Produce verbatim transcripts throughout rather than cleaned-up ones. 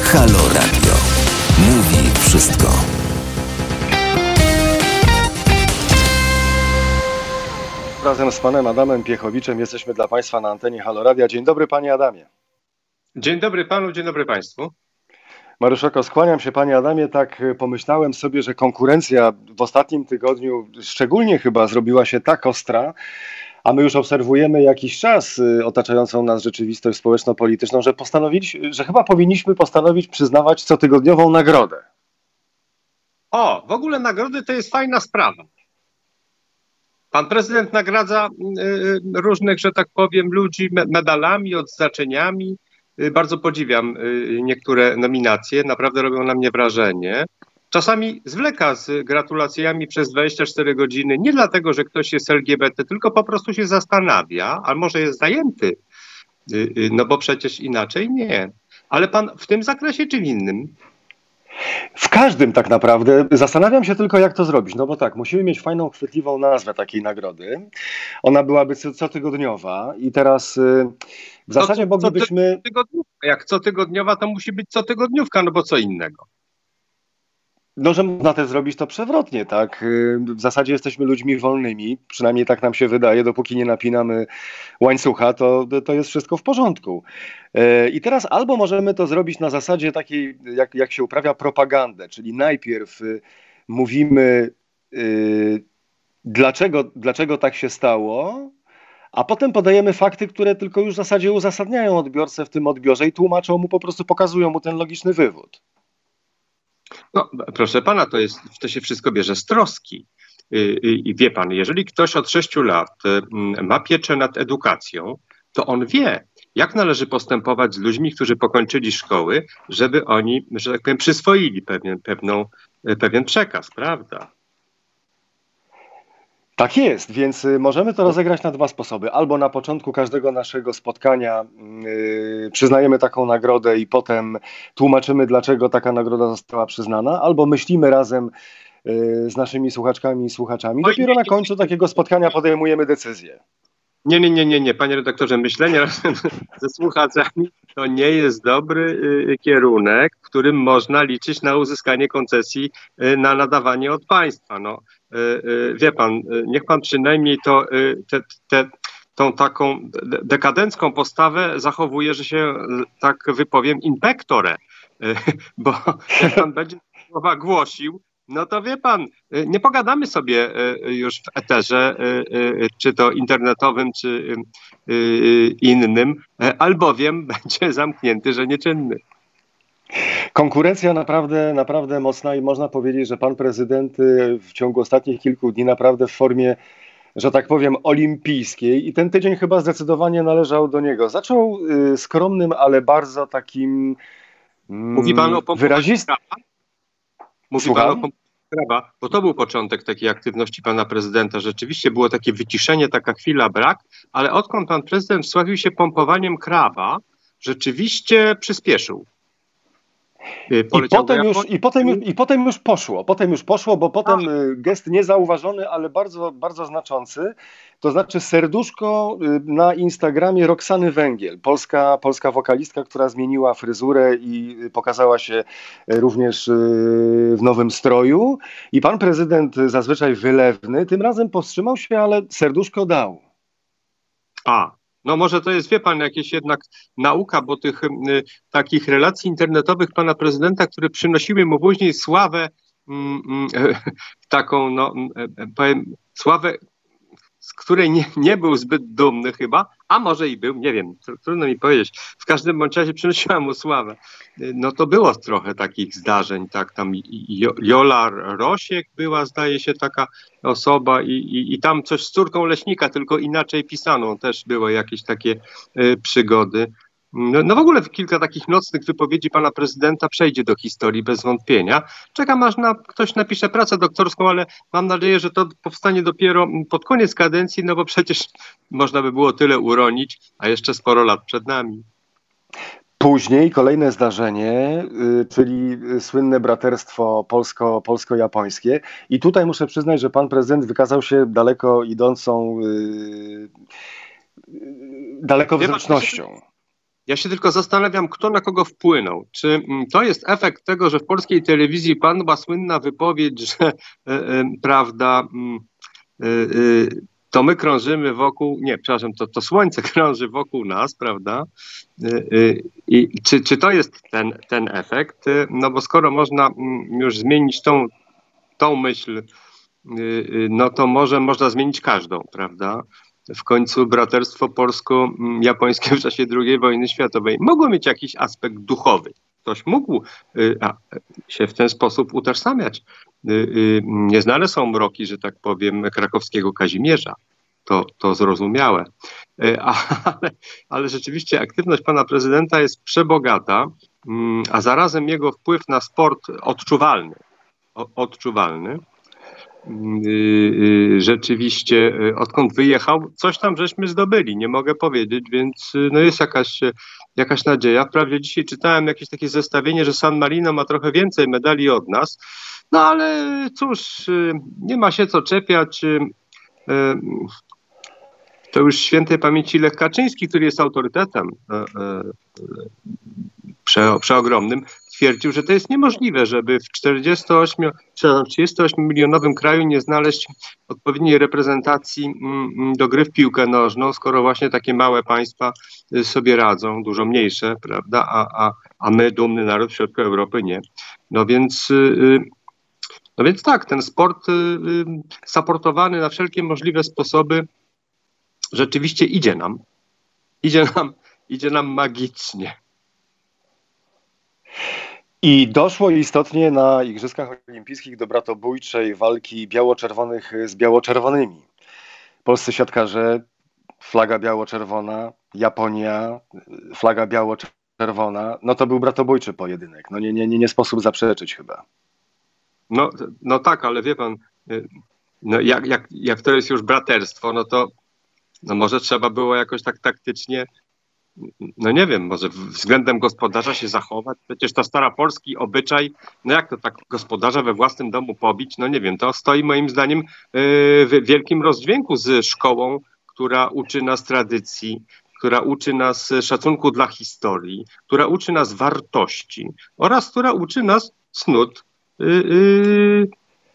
Halo Radio. Mówi wszystko. Razem z panem Adamem Piechowiczem jesteśmy dla państwa na antenie Halo Radia. Dzień dobry, panie Adamie. Dzień dobry panu, dzień dobry państwu. Mariuszoko, skłaniam się, panie Adamie, tak pomyślałem sobie, że konkurencja w ostatnim tygodniu szczególnie chyba zrobiła się tak ostra, a my już obserwujemy jakiś czas otaczającą nas rzeczywistość społeczno-polityczną, że postanowiliśmy, że chyba powinniśmy postanowić przyznawać cotygodniową nagrodę. O, w ogóle nagrody to jest fajna sprawa. Pan prezydent nagradza y, różnych, że tak powiem, ludzi medalami, odznaczeniami. Y, bardzo podziwiam y, niektóre nominacje, naprawdę robią na mnie wrażenie. Czasami zwleka z gratulacjami przez dwadzieścia cztery godziny, nie dlatego, że ktoś jest L G B T, tylko po prostu się zastanawia, a może jest zajęty, y, y, no bo przecież inaczej nie. Ale pan w tym zakresie czy w innym? W każdym tak naprawdę. Zastanawiam się tylko, jak to zrobić. No bo tak, musimy mieć fajną, chwytliwą nazwę takiej nagrody. Ona byłaby co- cotygodniowa i teraz y, w zasadzie co, moglibyśmy... Co tygodniówka. Jak cotygodniowa, to musi być cotygodniówka, no bo co innego. No, że można też zrobić to przewrotnie, tak? Y, W zasadzie jesteśmy ludźmi wolnymi, przynajmniej tak nam się wydaje, dopóki nie napinamy łańcucha, to, to jest wszystko w porządku. Y, I teraz albo możemy to zrobić na zasadzie takiej, jak, jak się uprawia propagandę, czyli najpierw y, mówimy, y, dlaczego, dlaczego tak się stało, a potem podajemy fakty, które tylko już w zasadzie uzasadniają odbiorcę w tym odbiorze i tłumaczą mu, po prostu pokazują mu ten logiczny wywód. No, proszę pana, to jest, to się wszystko bierze z troski. I, i, i wie pan, jeżeli ktoś od sześciu lat y, ma pieczę nad edukacją, to on wie, jak należy postępować z ludźmi, którzy pokończyli szkoły, żeby oni, że tak powiem, przyswoili pewien, pewną, pewien przekaz, prawda? Tak jest, więc y, możemy to rozegrać na dwa sposoby. Albo na początku każdego naszego spotkania yy, przyznajemy taką nagrodę i potem tłumaczymy, dlaczego taka nagroda została przyznana, albo myślimy razem yy, z naszymi słuchaczkami i słuchaczami. Oj, Dopiero nie, na nie, końcu takiego spotkania podejmujemy decyzję. Nie, nie, nie, nie, nie, panie redaktorze, myślenie razem ze słuchaczami to nie jest dobry y, kierunek, w którym można liczyć na uzyskanie koncesji y, na nadawanie od państwa. No, y, y, wie pan, y, niech pan przynajmniej to, y, te, te, tą taką de- dekadencką postawę zachowuje, że się, y, tak wypowiem, inpektorę, y, bo jak pan będzie słowa głosił, no to wie pan, y, nie pogadamy sobie y, już w eterze, y, y, czy to internetowym, czy y, y, innym, y, albowiem będzie zamknięty, że nieczynny. Konkurencja naprawdę, naprawdę mocna i można powiedzieć, że pan prezydent y, w ciągu ostatnich kilku dni naprawdę w formie, że tak powiem, olimpijskiej i ten tydzień chyba zdecydowanie należał do niego. Zaczął y, skromnym, ale bardzo takim mm, Mówi pan o pompowaniu wyrazistym. prawa? Mówi Słucham? pan o pompowaniu prawa, bo to był początek takiej aktywności pana prezydenta. Rzeczywiście było takie wyciszenie, taka chwila brak, ale odkąd pan prezydent wsławił się pompowaniem krawa, rzeczywiście przyspieszył. Y, I poleciał do potem, już, Japonii. i, potem, już- I potem już poszło, potem już poszło, bo potem y, gest niezauważony, ale bardzo, bardzo znaczący, to znaczy serduszko y, na Instagramie Roxany Węgiel, polska, polska wokalistka, która zmieniła fryzurę i y, pokazała się y, również y, w nowym stroju i pan prezydent y, zazwyczaj wylewny, tym razem powstrzymał się, ale serduszko dał. A, no może to jest, wie pan, jakieś jednak nauka, bo tych y, takich relacji internetowych pana prezydenta, które przynosiły mu później sławę, mm, mm, taką, no, mm, powiem, sławę, z której nie, nie był zbyt dumny chyba, a może i był, nie wiem, tr- trudno mi powiedzieć. W każdym bądź razie przynosiła mu sławę. Y, No to było trochę takich zdarzeń, tak, tam Jo- Jola Rosiek była, zdaje się, taka osoba i, i, i tam coś z córką leśnika, tylko inaczej pisaną, też były jakieś takie y, przygody. No, no w ogóle kilka takich nocnych wypowiedzi pana prezydenta przejdzie do historii bez wątpienia. Czekam aż na, ktoś napisze pracę doktorską, ale mam nadzieję, że to powstanie dopiero pod koniec kadencji, no bo przecież można by było tyle uronić, a jeszcze sporo lat przed nami. Później kolejne zdarzenie, y, czyli y, słynne braterstwo polsko, polsko-japońskie. I tutaj muszę przyznać, że pan prezydent wykazał się daleko idącą, y, y, dalekowzrocznością. Ja się tylko zastanawiam, kto na kogo wpłynął. Czy to jest efekt tego, że w polskiej telewizji padła słynna wypowiedź, że e, e, prawda, e, e, to my krążymy wokół, nie, przepraszam, to, to słońce krąży wokół nas, prawda? E, e, I czy, czy to jest ten, ten efekt? No bo skoro można już zmienić tą, tą myśl, no to może można zmienić każdą, prawda? W końcu braterstwo polsko-japońskie w czasie drugiej wojny światowej mogło mieć jakiś aspekt duchowy. Ktoś mógł a, się w ten sposób utożsamiać. Nieznane są mroki, że tak powiem, krakowskiego Kazimierza. To, to zrozumiałe. Ale, ale rzeczywiście aktywność pana prezydenta jest przebogata, a zarazem jego wpływ na sport odczuwalny. Odczuwalny. Rzeczywiście, odkąd wyjechał, coś tam żeśmy zdobyli, nie mogę powiedzieć, więc no jest jakaś, jakaś nadzieja. Wprawdzie dzisiaj czytałem jakieś takie zestawienie, że San Marino ma trochę więcej medali od nas, no ale cóż, nie ma się co czepiać. To już świętej pamięci Lech Kaczyński, który jest autorytetem prze, przeogromnym, twierdził, że to jest niemożliwe, żeby w trzydziestoośmiomilionowym kraju nie znaleźć odpowiedniej reprezentacji do gry w piłkę nożną, skoro właśnie takie małe państwa sobie radzą, dużo mniejsze, prawda, a, a, a my, dumny naród w środku Europy, nie. No więc, no więc tak, ten sport supportowany na wszelkie możliwe sposoby rzeczywiście idzie nam. Idzie nam, idzie nam magicznie. I doszło istotnie na Igrzyskach Olimpijskich do bratobójczej walki biało-czerwonych z biało-czerwonymi. Polscy siatkarze, flaga biało-czerwona, Japonia, flaga biało-czerwona. No to był bratobójczy pojedynek. No nie, nie, nie, nie sposób zaprzeczyć chyba. No, no tak, ale wie pan, no jak, jak, jak to jest już braterstwo, no to no może trzeba było jakoś tak taktycznie, no nie wiem, może względem gospodarza się zachować. Przecież to staropolski obyczaj, no jak to tak gospodarza we własnym domu pobić? No nie wiem, to stoi moim zdaniem w wielkim rozdźwięku z szkołą, która uczy nas tradycji, która uczy nas szacunku dla historii, która uczy nas wartości oraz która uczy nas cnót yy, yy,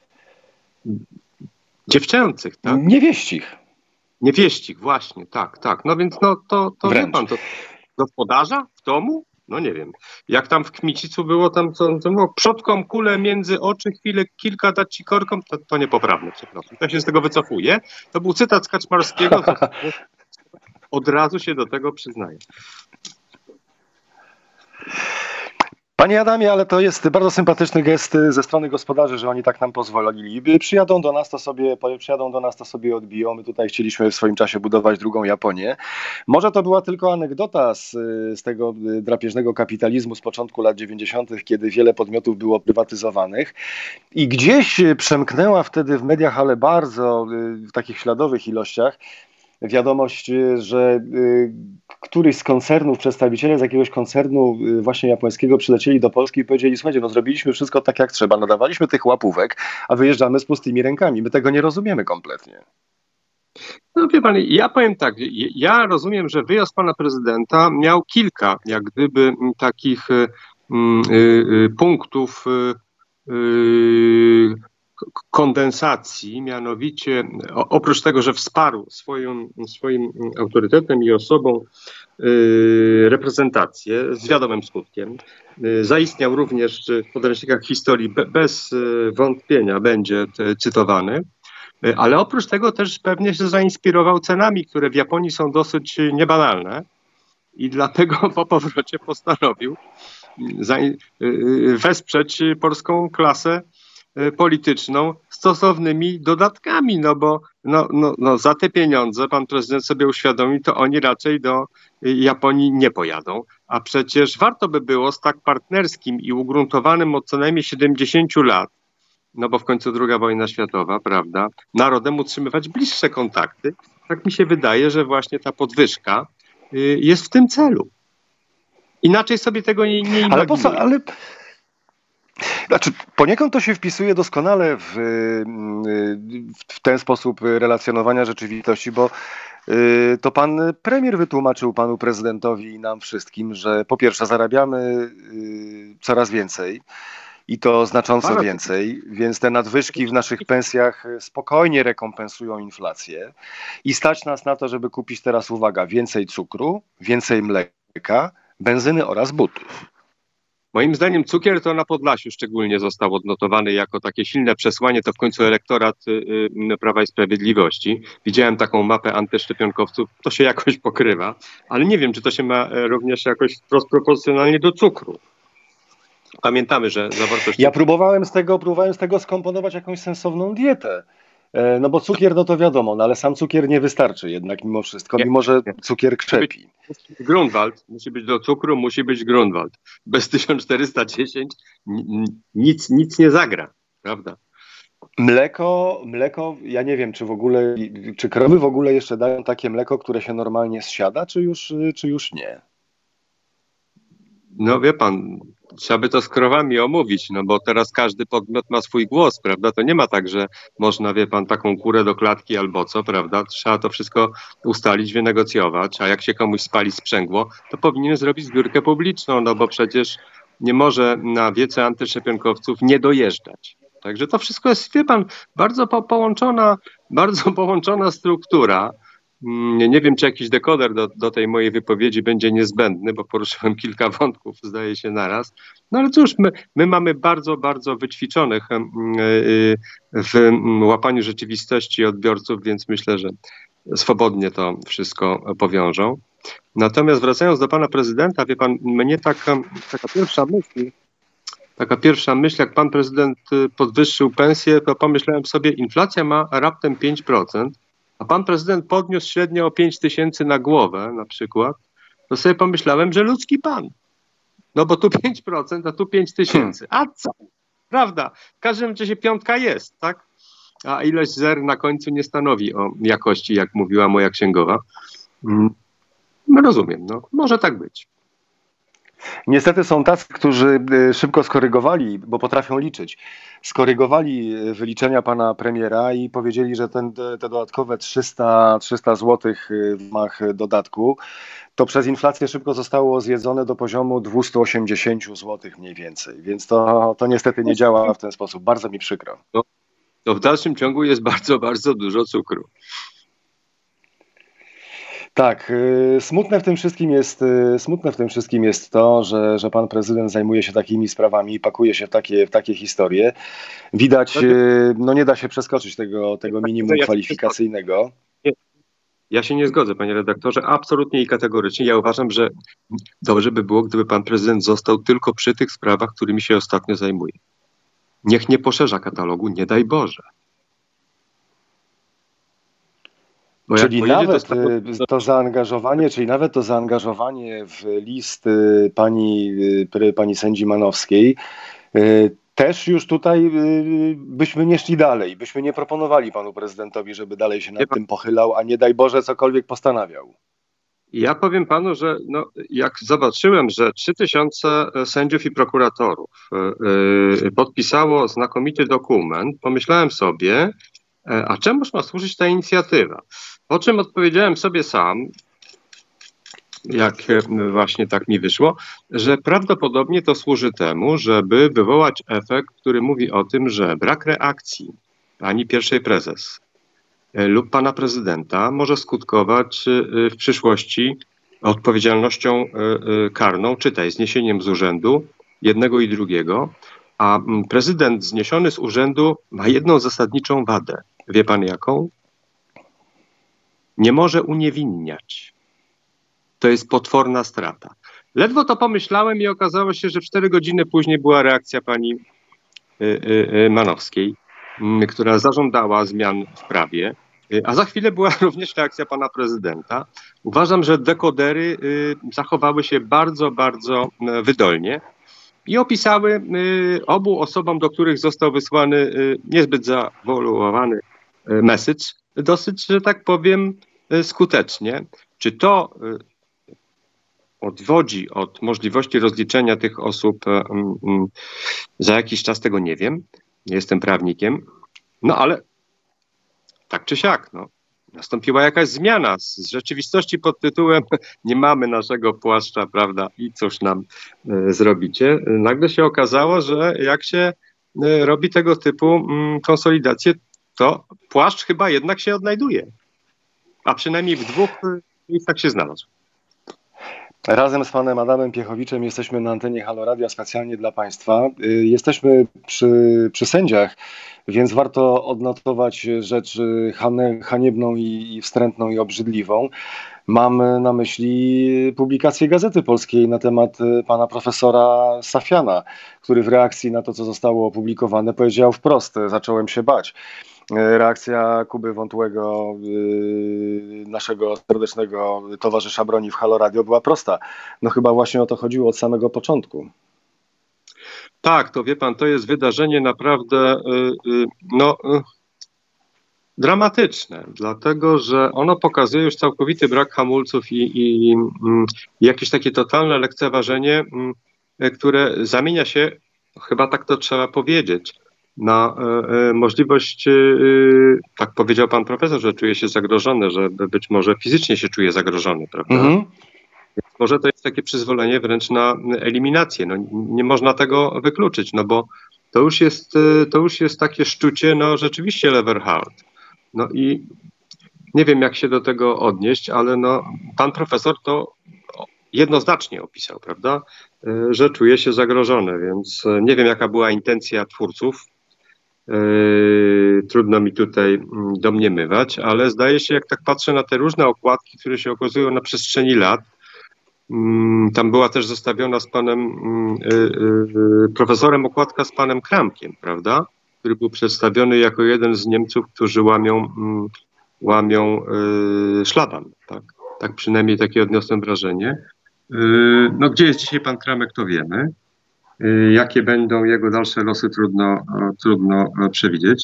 dziewczęcych, tak? Niewieścich. Niewieścich, właśnie, tak, tak. No więc no to, to wie pan, to gospodarza w domu? No nie wiem. Jak tam w Kmicicu było, tam co, co było, przodkom kulę między oczy, chwilę kilka dać ci korkom, to, to niepoprawne, przepraszam. Ja się z tego wycofuję. To był cytat z Kaczmarskiego, to od razu się do tego przyznaję. Panie Adamie, ale to jest bardzo sympatyczny gest ze strony gospodarzy, że oni tak nam pozwolili. Przyjadą do nas, to sobie, przyjadą do nas, to sobie odbiją. My tutaj chcieliśmy w swoim czasie budować drugą Japonię. Może to była tylko anegdota z, z tego drapieżnego kapitalizmu z początku lat dziewięćdziesiątych, kiedy wiele podmiotów było prywatyzowanych i gdzieś przemknęła wtedy w mediach, ale bardzo w takich śladowych ilościach, wiadomość, że któryś z koncernów, przedstawiciele z jakiegoś koncernu właśnie japońskiego przylecieli do Polski i powiedzieli: słuchajcie, no zrobiliśmy wszystko tak jak trzeba, nadawaliśmy tych łapówek, a wyjeżdżamy z pustymi rękami. My tego nie rozumiemy kompletnie. No wie pan, ja powiem tak, ja rozumiem, że wyjazd pana prezydenta miał kilka, jak gdyby takich y, y, y, punktów y, y, kondensacji, mianowicie oprócz tego, że wsparł swoją, swoim autorytetem i osobą y, reprezentację z wiadomym skutkiem, y, zaistniał również w podręcznikach historii, be, bez y, wątpienia będzie te, cytowany, y, ale oprócz tego też pewnie się zainspirował cenami, które w Japonii są dosyć niebanalne i dlatego po powrocie postanowił za, y, y, wesprzeć polską klasę polityczną stosownymi dodatkami, no bo no, no, no za te pieniądze pan prezydent sobie uświadomi, to oni raczej do Japonii nie pojadą, a przecież warto by było z tak partnerskim i ugruntowanym od co najmniej siedemdziesięciu lat, no bo w końcu druga wojna światowa, prawda, narodem utrzymywać bliższe kontakty. Tak mi się wydaje, że właśnie ta podwyżka jest w tym celu. Inaczej sobie tego nie, nie ale po co, ale... Znaczy, poniekąd to się wpisuje doskonale w, w ten sposób relacjonowania rzeczywistości, bo to pan premier wytłumaczył panu prezydentowi i nam wszystkim, że po pierwsze zarabiamy coraz więcej i to znacząco więcej, więc te nadwyżki w naszych pensjach spokojnie rekompensują inflację i stać nas na to, żeby kupić teraz, uwaga, więcej cukru, więcej mleka, benzyny oraz butów. Moim zdaniem cukier to na Podlasiu szczególnie został odnotowany jako takie silne przesłanie, to w końcu elektorat y, y, Prawa i Sprawiedliwości. Widziałem taką mapę antyszczepionkowców, to się jakoś pokrywa, ale nie wiem, czy to się ma również jakoś wprost proporcjonalnie do cukru. Pamiętamy, że zawartość... Ja próbowałem z tego, próbowałem z tego skomponować jakąś sensowną dietę. No bo cukier, no to wiadomo, no ale sam cukier nie wystarczy jednak mimo wszystko, nie, mimo że cukier krzepi. Musi być Grunwald, musi być do cukru, musi być Grunwald. Bez tysiąc czterysta dziesięć nic, nic nie zagra, prawda? Mleko, mleko, ja nie wiem, czy w ogóle, czy krowy w ogóle jeszcze dają takie mleko, które się normalnie zsiada, czy już, czy już nie? No wie pan, trzeba by to z krowami omówić, no bo teraz każdy podmiot ma swój głos, prawda? To nie ma tak, że można, wie pan, taką kurę do klatki albo co, prawda? Trzeba to wszystko ustalić, wynegocjować, a jak się komuś spali sprzęgło, to powinien zrobić zbiórkę publiczną, no bo przecież nie może na wiece antyszczepionkowców nie dojeżdżać. Także to wszystko jest, wie pan, bardzo po połączona, bardzo połączona struktura. Nie wiem, czy jakiś dekoder do, do tej mojej wypowiedzi będzie niezbędny, bo poruszyłem kilka wątków, zdaje się, naraz. No ale cóż, my, my mamy bardzo, bardzo wyćwiczonych w łapaniu rzeczywistości odbiorców, więc myślę, że swobodnie to wszystko powiążą. Natomiast wracając do pana prezydenta, wie pan, mnie taka, taka pierwsza myśl, taka pierwsza myśl, jak pan prezydent podwyższył pensję, to pomyślałem sobie, inflacja ma raptem pięć procent, a pan prezydent podniósł średnio o pięć tysięcy na głowę na przykład, to sobie pomyślałem, że ludzki pan. No bo tu pięć procent, a tu pięć tysięcy. A co? Prawda. W każdym razie piątka jest, tak? A ilość zer na końcu nie stanowi o jakości, jak mówiła moja księgowa. No rozumiem, no może tak być. Niestety są tacy, którzy szybko skorygowali, bo potrafią liczyć, skorygowali wyliczenia pana premiera i powiedzieli, że ten, te dodatkowe trzysta, trzysta złotych w ramach dodatku to przez inflację szybko zostało zjedzone do poziomu dwieście osiemdziesiąt złotych mniej więcej, więc to, to niestety nie działa w ten sposób. Bardzo mi przykro. No, to w dalszym ciągu jest bardzo, bardzo dużo cukru. Tak, smutne w tym wszystkim jest, smutne w tym wszystkim jest to, że, że pan prezydent zajmuje się takimi sprawami i pakuje się w takie, w takie historie. Widać, no nie da się przeskoczyć tego, tego minimum kwalifikacyjnego. Ja się nie zgodzę, panie redaktorze, absolutnie i kategorycznie. Ja uważam, że dobrze by było, gdyby pan prezydent został tylko przy tych sprawach, którymi się ostatnio zajmuje. Niech nie poszerza katalogu, nie daj Boże. Bo czyli nawet to, to... to zaangażowanie, czyli nawet to zaangażowanie w list pani, pani sędzi Manowskiej też już tutaj byśmy nie szli dalej, byśmy nie proponowali panu prezydentowi, żeby dalej się nad tym pochylał, a nie daj Boże cokolwiek postanawiał. Ja powiem panu, że no, jak zobaczyłem, że trzy tysiące sędziów i prokuratorów yy, podpisało znakomity dokument, pomyślałem sobie, a czemuż ma służyć ta inicjatywa? Po czym odpowiedziałem sobie sam, jak właśnie tak mi wyszło, że prawdopodobnie to służy temu, żeby wywołać efekt, który mówi o tym, że brak reakcji pani pierwszej prezes lub pana prezydenta może skutkować w przyszłości odpowiedzialnością karną, czytaj, zniesieniem z urzędu jednego i drugiego, a prezydent zniesiony z urzędu ma jedną zasadniczą wadę. Wie pan jaką? Nie może uniewinniać. To jest potworna strata. Ledwo to pomyślałem i okazało się, że cztery godziny później była reakcja pani y, y, Manowskiej, y, która zażądała zmian w prawie, y, a za chwilę była również reakcja pana prezydenta. Uważam, że dekodery y, zachowały się bardzo, bardzo y, wydolnie i opisały y, obu osobom, do których został wysłany y, niezbyt zawoluowany y, message, dosyć, że tak powiem, y, skutecznie. Czy to y, odwodzi od możliwości rozliczenia tych osób y, y, za jakiś czas, tego nie wiem. Nie jestem prawnikiem. No ale tak czy siak, no. nastąpiła jakaś zmiana z rzeczywistości pod tytułem nie mamy naszego płaszcza, prawda, i cóż nam y, zrobicie. Nagle się okazało, że jak się y, robi tego typu y, konsolidację, to płaszcz chyba jednak się odnajduje. A przynajmniej w dwóch miejscach się znalazł. Razem z panem Adamem Piechowiczem jesteśmy na antenie Halo Radia specjalnie dla państwa. Jesteśmy przy, przy sędziach, więc warto odnotować rzecz haniebną i wstrętną i obrzydliwą. Mam na myśli publikację Gazety Polskiej na temat pana profesora Safiana, który w reakcji na to, co zostało opublikowane, powiedział wprost: zacząłem się bać. Reakcja Kuby Wątłego, naszego serdecznego towarzysza broni w Halo Radio, była prosta. No chyba właśnie o to chodziło od samego początku. Tak, to wie pan, to jest wydarzenie naprawdę no, dramatyczne, dlatego że ono pokazuje już całkowity brak hamulców i, i, i jakieś takie totalne lekceważenie, które zamienia się, chyba tak to trzeba powiedzieć, na e, możliwość, e, tak powiedział pan profesor, że czuje się zagrożony, że być może fizycznie się czuje zagrożony, prawda? Mhm. Może to jest takie przyzwolenie wręcz na eliminację. No, nie można tego wykluczyć, no bo to już jest, to już jest takie szczucie, no rzeczywiście Leverhard. No i nie wiem, jak się do tego odnieść, ale no, pan profesor to jednoznacznie opisał, prawda, że czuje się zagrożony, więc nie wiem, jaka była intencja twórców. Yy, trudno mi tutaj domniemywać, ale zdaje się, jak tak patrzę na te różne okładki, które się okazują na przestrzeni lat, yy, tam była też zostawiona z panem yy, yy, profesorem okładka z panem Kramkiem, prawda, który był przedstawiony jako jeden z Niemców, którzy łamią, yy, łamią yy, szlaban, tak? Tak przynajmniej takie odniosłem wrażenie. Yy, no gdzie jest dzisiaj pan Kramek, to wiemy. Jakie będą jego dalsze losy, trudno, trudno przewidzieć.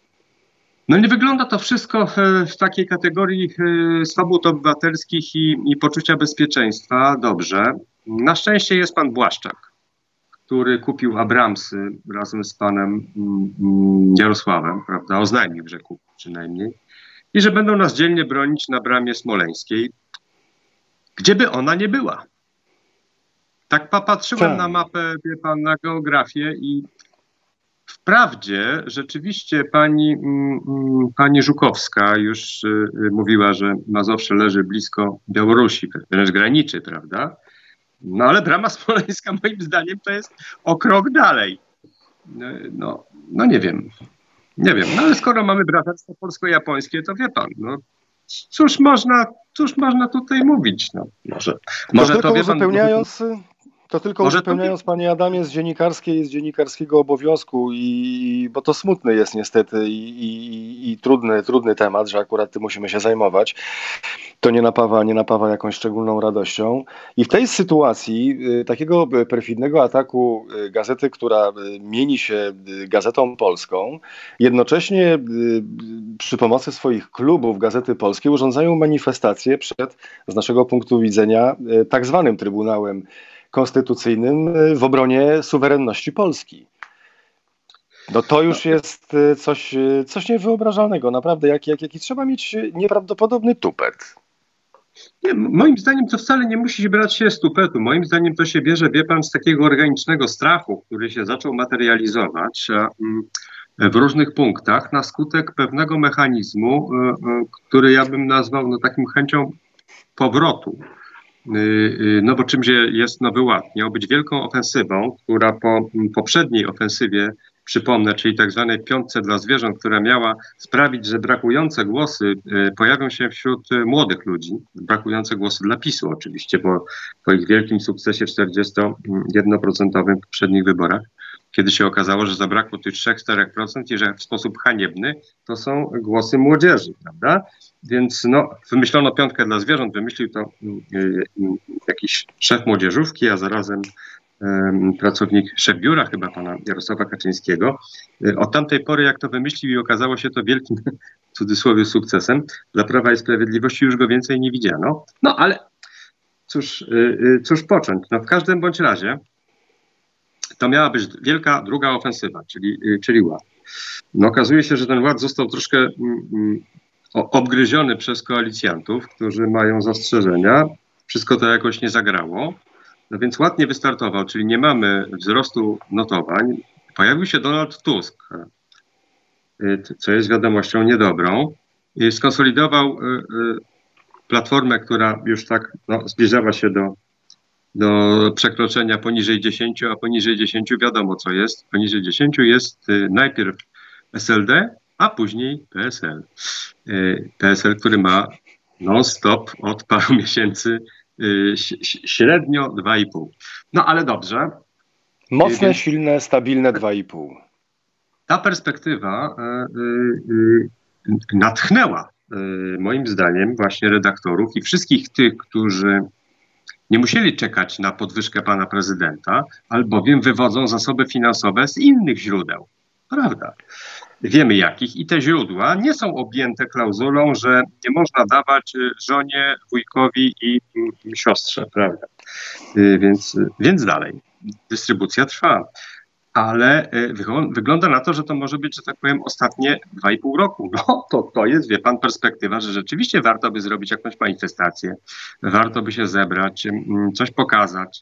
No nie wygląda to wszystko w takiej kategorii swobód obywatelskich i, i poczucia bezpieczeństwa dobrze. Na szczęście jest pan Błaszczak, który kupił Abramsy razem z panem Jarosławem, prawda, oznajmił, że kupił przynajmniej, i że będą nas dzielnie bronić na bramie smoleńskiej, gdzieby ona nie była. Tak patrzyłem tak na mapę, wie pan, na geografię i wprawdzie rzeczywiście pani, mm, pani Żukowska już y, mówiła, że Mazowsze leży blisko Białorusi, wręcz graniczy, prawda? No ale brama smoleńska moim zdaniem to jest o krok dalej. No, no nie wiem, nie wiem, no ale skoro mamy braterstwo polsko-japońskie, to wie pan, no cóż można, cóż można tutaj mówić, no może, może to, to wie pan, uzupełniając... To tylko Może uzupełniając, to... panie Adamie, z dziennikarskiej, z dziennikarskiego obowiązku, i, bo to smutny jest niestety i, i, i trudny, trudny temat, że akurat tym musimy się zajmować. To nie napawa, nie napawa jakąś szczególną radością. I w tej sytuacji y, takiego perfidnego ataku y, gazety, która y, mieni się y, Gazetą Polską, jednocześnie y, przy pomocy swoich klubów Gazety Polskiej urządzają manifestacje przed, z naszego punktu widzenia, y, tak zwanym Trybunałem Konstytucyjnym w obronie suwerenności Polski. No to już jest coś, coś niewyobrażalnego. Naprawdę, jaki, jak, jaki trzeba mieć nieprawdopodobny tupet. Nie, moim zdaniem to wcale nie musi brać się z tupetu. Moim zdaniem to się bierze, wie pan, z takiego organicznego strachu, który się zaczął materializować w różnych punktach na skutek pewnego mechanizmu, który ja bym nazwał no, takim chęcią powrotu. No bo czymś jest Nowy Ład? Miał być wielką ofensywą, która po poprzedniej ofensywie, przypomnę, czyli tak zwanej piątce dla zwierząt, która miała sprawić, że brakujące głosy pojawią się wśród młodych ludzi, brakujące głosy dla PiSu oczywiście, bo po ich wielkim sukcesie czterdziestojednoprocentowym w poprzednich wyborach, kiedy się okazało, że zabrakło tych trzy do czterech procent i że w sposób haniebny to są głosy młodzieży, prawda? Więc no, wymyślono piątkę dla zwierząt, wymyślił to y, y, jakiś szef młodzieżówki, a zarazem y, pracownik, szef biura chyba pana Jarosława Kaczyńskiego. Y, od tamtej pory, jak to wymyślił i okazało się to wielkim, w cudzysłowie, sukcesem, dla Prawa i Sprawiedliwości już go więcej nie widziano. No ale cóż, y, y, cóż począć? No w każdym bądź razie to miała być wielka druga ofensywa, czyli, y, czyli ład. No okazuje się, że ten ład został troszkę mm, obgryziony przez koalicjantów, którzy mają zastrzeżenia. Wszystko to jakoś nie zagrało. No więc ładnie wystartował, czyli nie mamy wzrostu notowań. Pojawił się Donald Tusk, co jest wiadomością niedobrą. I skonsolidował platformę, która już tak no, zbliżała się do, do przekroczenia poniżej dziesięciu, a poniżej dziesięciu wiadomo co jest. Poniżej dziesięciu jest najpierw S L D, a później P S L. P S L, który ma non-stop od paru miesięcy średnio dwa i pół. No ale dobrze. Mocne, Więc silne, stabilne dwa i pół. Ta perspektywa natchnęła moim zdaniem właśnie redaktorów i wszystkich tych, którzy nie musieli czekać na podwyżkę pana prezydenta, albowiem wywodzą zasoby finansowe z innych źródeł. Prawda. Wiemy jakich i te źródła nie są objęte klauzulą, że nie można dawać żonie, wujkowi i siostrze, prawda. Więc, więc dalej. Dystrybucja trwa. Ale wygląda na to, że to może być, że tak powiem, ostatnie dwa i pół roku. No to, to jest, wie pan, perspektywa, że rzeczywiście warto by zrobić jakąś manifestację, warto by się zebrać, coś pokazać,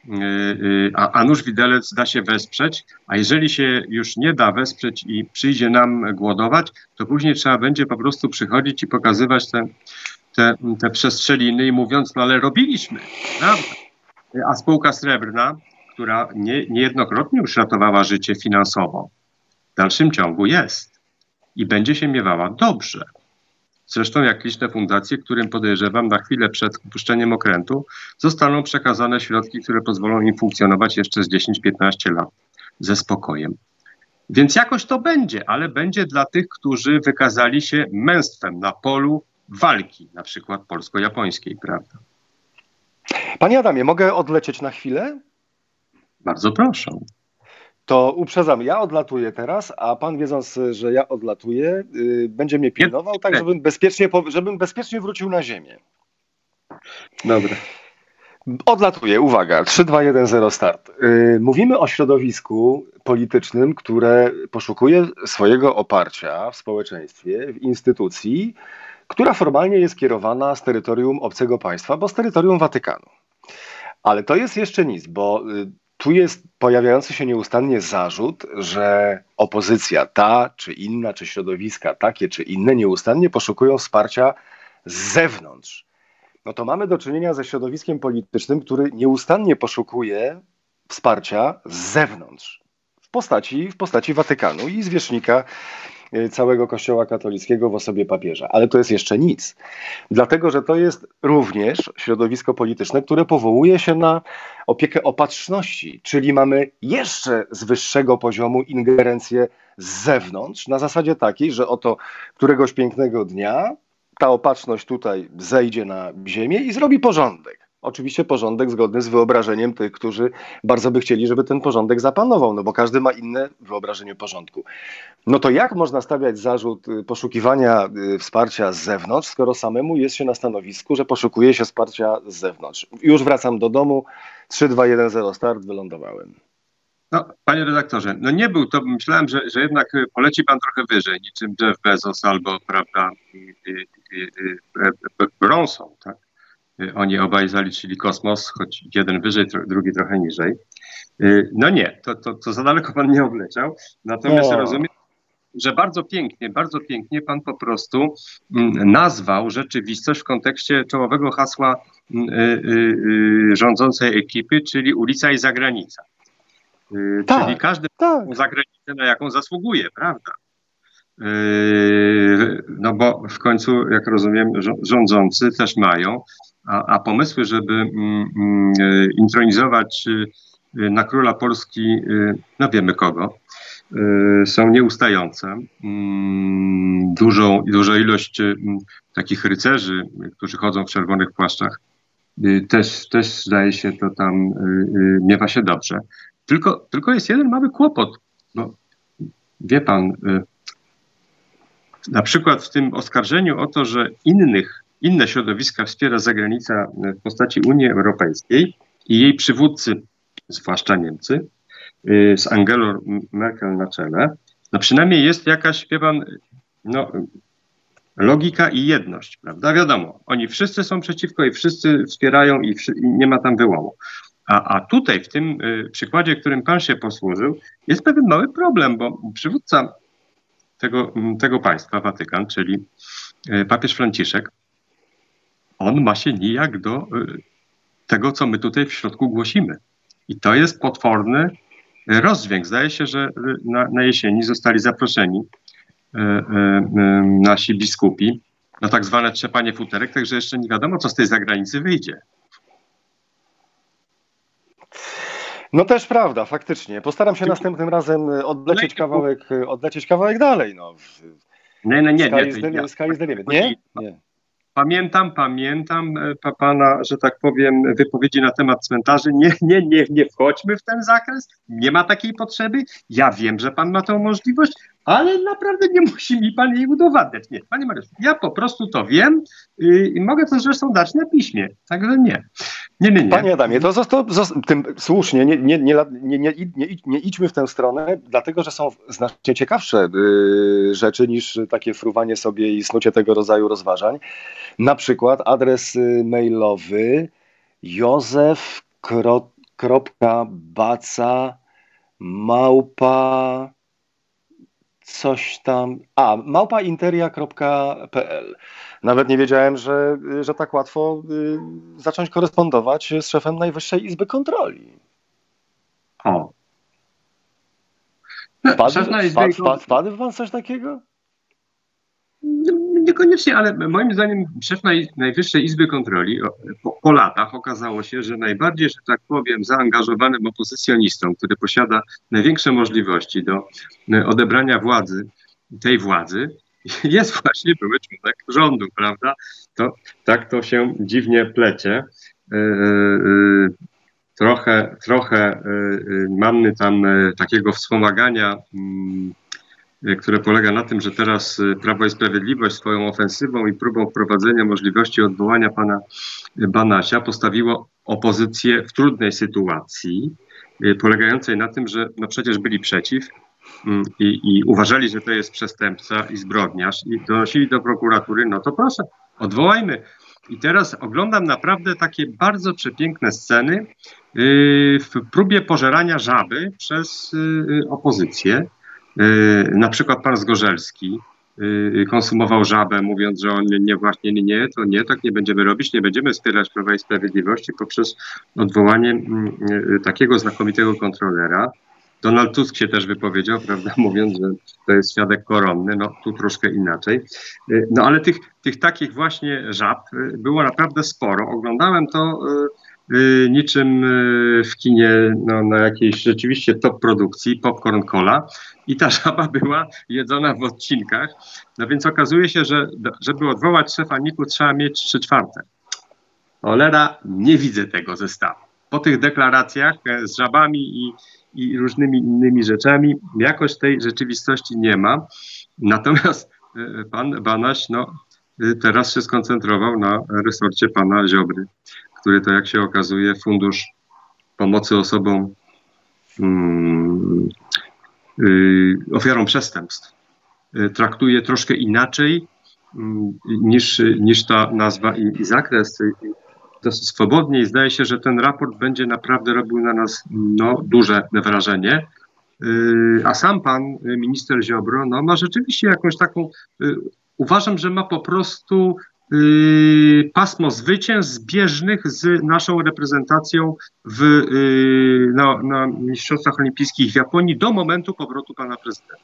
a, a nóż widelec da się wesprzeć, a jeżeli się już nie da wesprzeć i przyjdzie nam głodować, to później trzeba będzie po prostu przychodzić i pokazywać te, te, te przestrzeliny i mówiąc, no ale robiliśmy, prawda? A spółka srebrna, która nie, niejednokrotnie już ratowała życie finansowo, w dalszym ciągu jest i będzie się miewała dobrze. Zresztą jak liczne fundacje, którym podejrzewam na chwilę przed opuszczeniem okrętu, zostaną przekazane środki, które pozwolą im funkcjonować jeszcze z dziesięć piętnaście lat ze spokojem. Więc jakoś to będzie, ale będzie dla tych, którzy wykazali się męstwem na polu walki, na przykład polsko-japońskiej, prawda? Panie Adamie, mogę odlecieć na chwilę? Bardzo proszę. To uprzedzam, ja odlatuję teraz, a pan wiedząc, że ja odlatuję, yy, będzie mnie pilnował, tak żebym bezpiecznie, żebym bezpiecznie wrócił na ziemię. Dobra. Odlatuję, uwaga, trzy, dwa, jeden, zero, start. Yy, mówimy o środowisku politycznym, które poszukuje swojego oparcia w społeczeństwie, w instytucji, która formalnie jest kierowana z terytorium obcego państwa, bo z terytorium Watykanu. Ale to jest jeszcze nic, bo yy, tu jest pojawiający się nieustannie zarzut, że opozycja ta czy inna, czy środowiska takie czy inne nieustannie poszukują wsparcia z zewnątrz. No to mamy do czynienia ze środowiskiem politycznym, który nieustannie poszukuje wsparcia z zewnątrz. W postaci, w postaci Watykanu i zwierzchnika całego Kościoła katolickiego w osobie papieża. Ale to jest jeszcze nic. Dlatego, że to jest również środowisko polityczne, które powołuje się na opiekę opatrzności, czyli mamy jeszcze z wyższego poziomu ingerencję z zewnątrz, na zasadzie takiej, że oto któregoś pięknego dnia ta opatrzność tutaj zejdzie na ziemię i zrobi porządek. Oczywiście porządek zgodny z wyobrażeniem tych, którzy bardzo by chcieli, żeby ten porządek zapanował, no bo każdy ma inne wyobrażenie porządku. No to jak można stawiać zarzut poszukiwania wsparcia z zewnątrz, skoro samemu jest się na stanowisku, że poszukuje się wsparcia z zewnątrz? Już wracam do domu, trzy, dwa, jeden, zero, start, wylądowałem. No, panie redaktorze, no nie był to, myślałem, że, że jednak poleci pan trochę wyżej, niczym Jeff Bezos albo, prawda, Bronson, tak? Oni obaj zaliczyli kosmos, choć jeden wyżej, drugi trochę niżej. No nie, to, to, to za daleko pan nie odleciał. Natomiast no. Rozumiem, że bardzo pięknie, bardzo pięknie pan po prostu nazwał rzeczywistość w kontekście czołowego hasła rządzącej ekipy, czyli ulica i zagranica. Tak, czyli każdy tak. Ma zagranicę, na jaką zasługuje, prawda? No bo w końcu, jak rozumiem, rządzący też mają, a, a pomysły, żeby mm, mm, intronizować na króla Polski, no wiemy kogo, są nieustające. Dużą, duża ilość takich rycerzy, którzy chodzą w czerwonych płaszczach, też, też zdaje się, to tam miewa się dobrze. Tylko, tylko jest jeden mały kłopot, bo wie pan, na przykład w tym oskarżeniu o to, że innych, inne środowiska wspiera zagranica w postaci Unii Europejskiej i jej przywódcy, zwłaszcza Niemcy, z Angelą Merkel na czele, no przynajmniej jest jakaś, wie pan, no, logika i jedność, prawda? Wiadomo, oni wszyscy są przeciwko i wszyscy wspierają i, wszy- i nie ma tam wyłamu. A, a tutaj w tym y, przykładzie, którym pan się posłużył, jest pewien mały problem, bo przywódca tego, tego państwa, Watykan, czyli y, papież Franciszek, on ma się nijak do y, tego, co my tutaj w środku głosimy. I to jest potworny rozdźwięk. Zdaje się, że na, na jesieni zostali zaproszeni y, y, y, nasi biskupi na tak zwane trzepanie futerek, także jeszcze nie wiadomo, co z tej zagranicy wyjdzie. No też prawda, faktycznie. Postaram się następnym razem odlecieć kawałek, odlecieć kawałek dalej. No. Nie, nie, nie. Sky nie, is the- ja- sky is the limit. Nie? Nie. Pamiętam, pamiętam e, pa, pana, że tak powiem, wypowiedzi na temat cmentarzy. Nie, nie, nie, nie wchodźmy w ten zakres. Nie ma takiej potrzeby. Ja wiem, że pan ma tę możliwość, ale naprawdę nie musi mi pan jej udowadniać. Nie, panie Mariuszu, ja po prostu to wiem y, i mogę to zresztą dać na piśmie. Także nie. Nie, nie, nie. Panie Adamie, to zosta- zos- tym, słusznie, nie, nie, nie, nie, nie, nie, nie idźmy w tę stronę, dlatego że są znacznie ciekawsze y, rzeczy niż takie fruwanie sobie i snucie tego rodzaju rozważań. Na przykład adres y, mailowy józef kropka baca małpa coś tam, a małpa interia kropka p l. Nawet nie wiedziałem, że, że tak łatwo y, zacząć korespondować z szefem Najwyższej Izby Kontroli. O. Wpadł, Szef na wpadł, Izbie- wpadł, wpadł w pan coś takiego? Niekoniecznie, ale moim zdaniem szef naj, Najwyższej Izby Kontroli o, po, po latach okazało się, że najbardziej, że tak powiem, zaangażowanym opozycjonistą, który posiada największe możliwości do e, odebrania władzy, tej władzy, jest właśnie były członek rządu, prawda? To, tak to się dziwnie plecie. E, e, trochę, trochę e, e, mamy tam e, takiego wspomagania, mm, które polega na tym, że teraz Prawo i Sprawiedliwość swoją ofensywą i próbą wprowadzenia możliwości odwołania pana Banasia postawiło opozycję w trudnej sytuacji, polegającej na tym, że no przecież byli przeciw i, i uważali, że to jest przestępca i zbrodniarz i donosili do prokuratury, no to proszę, odwołajmy. I teraz oglądam naprawdę takie bardzo przepiękne sceny w próbie pożerania żaby przez opozycję. Na przykład pan Zgorzelski konsumował żabę, mówiąc, że on nie, nie właśnie nie, nie, to nie, tak nie będziemy robić, nie będziemy wspierać Prawa i Sprawiedliwości poprzez odwołanie takiego znakomitego kontrolera. Donald Tusk się też wypowiedział, prawda, mówiąc, że to jest świadek koronny, no tu troszkę inaczej. No ale tych, tych takich właśnie żab było naprawdę sporo. Oglądałem to niczym w kinie no, na jakiejś rzeczywiście top produkcji, Popcorn Cola i ta żaba była jedzona w odcinkach. No więc okazuje się, że żeby odwołać szefa N I K-u trzeba mieć trzy czwarte. Cholera, nie widzę tego zestawu. Po tych deklaracjach z żabami i, i różnymi innymi rzeczami jakoś tej rzeczywistości nie ma. Natomiast pan Banaś no, teraz się skoncentrował na resorcie pana Ziobry, który to, jak się okazuje, Fundusz Pomocy Osobom um, y, ofiarom przestępstw y, traktuje troszkę inaczej y, niż, niż ta nazwa i, i zakres. Y, dosyć swobodnie i zdaje się, że ten raport będzie naprawdę robił na nas no, duże wrażenie. Y, a sam pan, minister Ziobro, no, ma rzeczywiście jakąś taką, y, uważam, że ma po prostu Yy, pasmo zwycięstw zbieżnych z naszą reprezentacją w, yy, na, na Mistrzostwach Olimpijskich w Japonii do momentu powrotu pana prezydenta.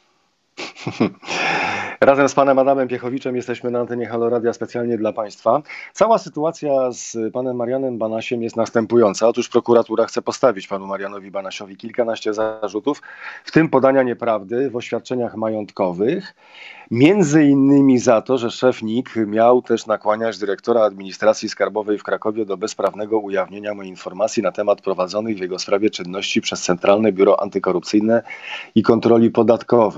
Razem z panem Adamem Piechowiczem jesteśmy na antenie Halo Radia specjalnie dla państwa. Cała sytuacja z panem Marianem Banasiem jest następująca. Otóż prokuratura chce postawić panu Marianowi Banasiowi kilkanaście zarzutów, w tym podania nieprawdy w oświadczeniach majątkowych. Między innymi za to, że szef N I K miał też nakłaniać dyrektora administracji skarbowej w Krakowie do bezprawnego ujawnienia mu informacji na temat prowadzonych w jego sprawie czynności przez Centralne Biuro Antykorupcyjne i Kontroli Podatkowej.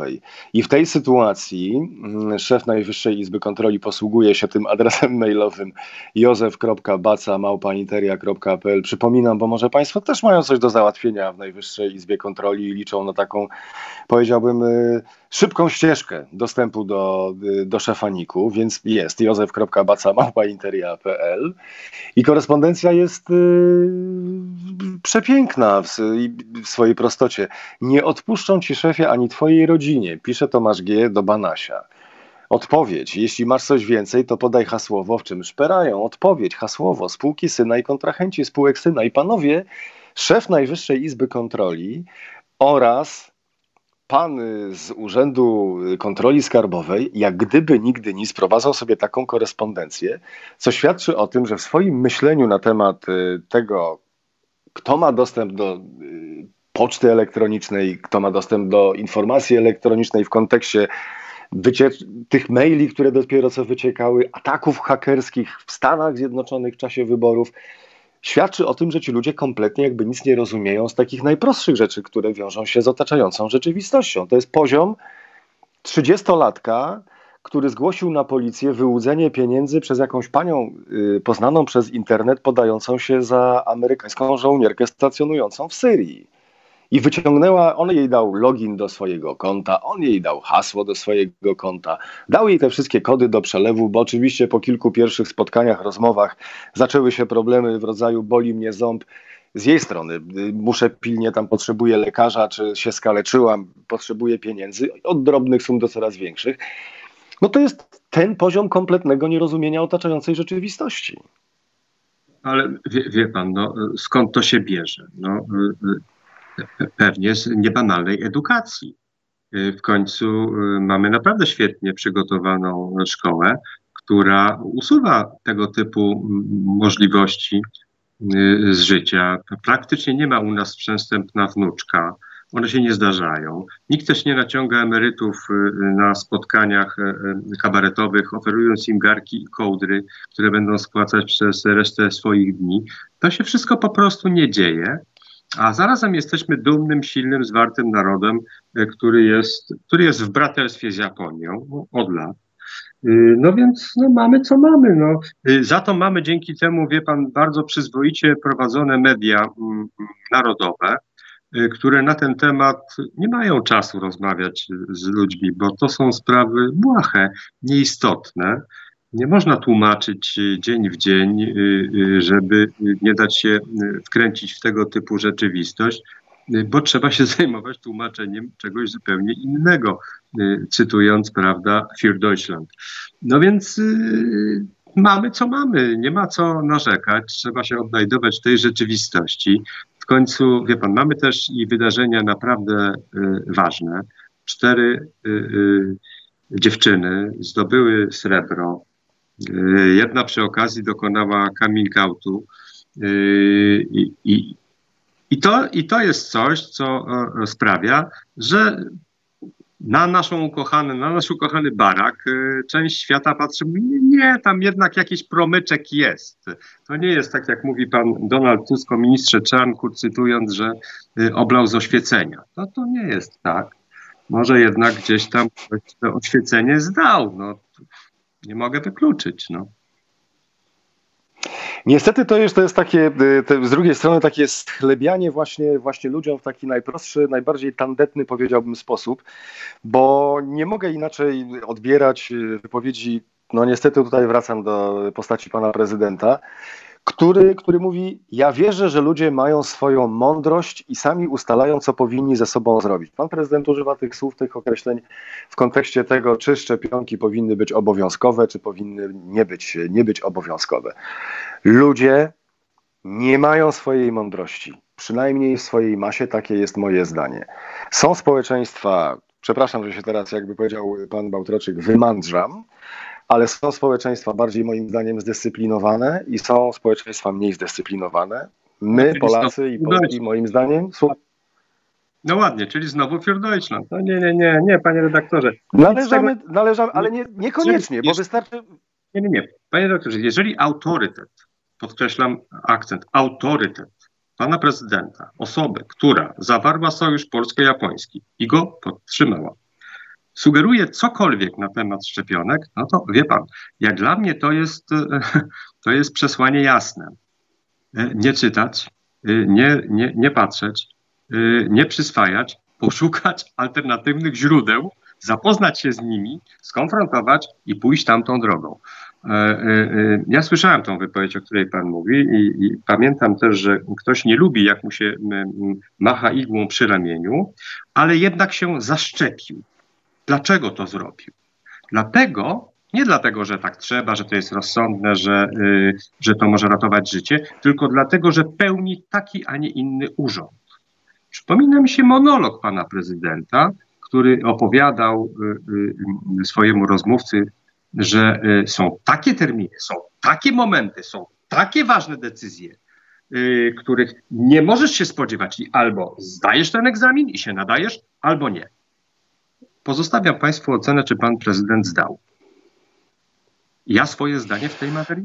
I w tej sytuacji szef Najwyższej Izby Kontroli posługuje się tym adresem mailowym józef kropka baca małpa interia kropka p l. Przypominam, bo może Państwo też mają coś do załatwienia w Najwyższej Izbie Kontroli i liczą na taką, powiedziałbym, szybką ścieżkę dostępu do, do szefa niku, więc jest józef kropka baca małpa interia kropka p l i korespondencja jest yy, przepiękna w, w swojej prostocie. Nie odpuszczą ci szefie ani twojej rodzinie, pisze Tomasz G. do Banasia. Odpowiedź. Jeśli masz coś więcej, to podaj hasłowo, w czym szperają. Odpowiedź. Hasłowo. Spółki syna i kontrahenci spółek syna. I panowie, szef Najwyższej Izby Kontroli oraz pan z Urzędu Kontroli Skarbowej, jak gdyby nigdy nic, prowadzą sobie taką korespondencję, co świadczy o tym, że w swoim myśleniu na temat tego, kto ma dostęp do poczty elektronicznej, kto ma dostęp do informacji elektronicznej w kontekście wycie- tych maili, które dopiero co wyciekały, ataków hakerskich w Stanach Zjednoczonych w czasie wyborów, świadczy o tym, że ci ludzie kompletnie jakby nic nie rozumieją z takich najprostszych rzeczy, które wiążą się z otaczającą rzeczywistością. To jest poziom trzydziestolatka, który zgłosił na policję wyłudzenie pieniędzy przez jakąś panią y, poznaną przez internet, podającą się za amerykańską żołnierkę stacjonującą w Syrii. I wyciągnęła, on jej dał login do swojego konta, on jej dał hasło do swojego konta, dał jej te wszystkie kody do przelewu, bo oczywiście po kilku pierwszych spotkaniach, rozmowach zaczęły się problemy w rodzaju boli mnie ząb z jej strony. Muszę pilnie, tam potrzebuję lekarza, czy się skaleczyłam, potrzebuję pieniędzy, od drobnych sum do coraz większych. No to jest ten poziom kompletnego nierozumienia otaczającej rzeczywistości. Ale wie, wie pan, no, skąd to się bierze? No, pewnie z niebanalnej edukacji. W końcu mamy naprawdę świetnie przygotowaną szkołę, która usuwa tego typu możliwości z życia. Praktycznie nie ma u nas przestępna wnuczka. One się nie zdarzają. Nikt też nie naciąga emerytów na spotkaniach kabaretowych, oferując im garki i kołdry, które będą spłacać przez resztę swoich dni. To się wszystko po prostu nie dzieje. A zarazem jesteśmy dumnym, silnym, zwartym narodem, który jest, który jest w braterstwie z Japonią od lat. No więc no, mamy co mamy. No. Za to mamy dzięki temu, wie pan, bardzo przyzwoicie prowadzone media mm, narodowe, które na ten temat nie mają czasu rozmawiać z ludźmi, bo to są sprawy błahe, nieistotne. Nie można tłumaczyć dzień w dzień, żeby nie dać się wkręcić w tego typu rzeczywistość, bo trzeba się zajmować tłumaczeniem czegoś zupełnie innego, cytując, prawda, für Deutschland. No więc y, mamy co mamy, nie ma co narzekać, trzeba się odnajdować w tej rzeczywistości. W końcu, wie pan, mamy też i wydarzenia naprawdę y, ważne. Cztery y, y, dziewczyny zdobyły srebro. Jedna przy okazji dokonała coming outu i, i, i, to, i to jest coś, co sprawia, że na naszą ukochany, na nasz ukochany barak część świata patrzy, nie, tam jednak jakiś promyczek jest. To nie jest tak, jak mówi pan Donald Tusk o ministrze Czarnku, cytując, że oblał z oświecenia. To, to nie jest tak. Może jednak gdzieś tam to oświecenie zdał. No. Nie mogę wykluczyć, no. Niestety to jest, to jest takie, te, z drugiej strony takie schlebianie właśnie, właśnie ludziom w taki najprostszy, najbardziej tandetny, powiedziałbym, sposób, bo nie mogę inaczej odbierać wypowiedzi, no niestety tutaj wracam do postaci pana prezydenta, który, który mówi, ja wierzę, że ludzie mają swoją mądrość i sami ustalają, co powinni ze sobą zrobić. Pan prezydent używa tych słów, tych określeń w kontekście tego, czy szczepionki powinny być obowiązkowe, czy powinny nie być, nie być obowiązkowe. Ludzie nie mają swojej mądrości, przynajmniej w swojej masie, takie jest moje zdanie. Są społeczeństwa, przepraszam, że się teraz, jakby powiedział pan Bałtroczyk, wymądrzam, ale są społeczeństwa bardziej moim zdaniem zdyscyplinowane i są społeczeństwa mniej zdyscyplinowane. My, Polacy i Polki, moim zdaniem... No ładnie, czyli znowu für Deutschland. No nie, nie, nie, nie, panie redaktorze. Należamy, tego... należamy ale nie, niekoniecznie, jeżeli, bo wystarczy... Nie, nie, nie. Panie redaktorze, jeżeli autorytet, podkreślam akcent, autorytet pana prezydenta, osoby, która zawarła sojusz polsko-japoński i go podtrzymała, sugeruje cokolwiek na temat szczepionek, no to wie pan, jak dla mnie to jest, to jest przesłanie jasne. Nie czytać, nie, nie, nie patrzeć, nie przyswajać, poszukać alternatywnych źródeł, zapoznać się z nimi, skonfrontować i pójść tamtą drogą. Ja słyszałem tą wypowiedź, o której pan mówi i, i pamiętam też, że ktoś nie lubi, jak mu się macha igłą przy ramieniu, ale jednak się zaszczepił. Dlaczego to zrobił? Dlatego, nie dlatego, że tak trzeba, że to jest rozsądne, że, yy, że to może ratować życie, tylko dlatego, że pełni taki, a nie inny urząd. Przypomina mi się monolog pana prezydenta, który opowiadał yy, yy, swojemu rozmówcy, że yy, są takie terminy, są takie momenty, są takie ważne decyzje, yy, których nie możesz się spodziewać i albo zdajesz ten egzamin i się nadajesz, albo nie. Pozostawiam państwu ocenę, czy pan prezydent zdał. Ja swoje zdanie w tej materii.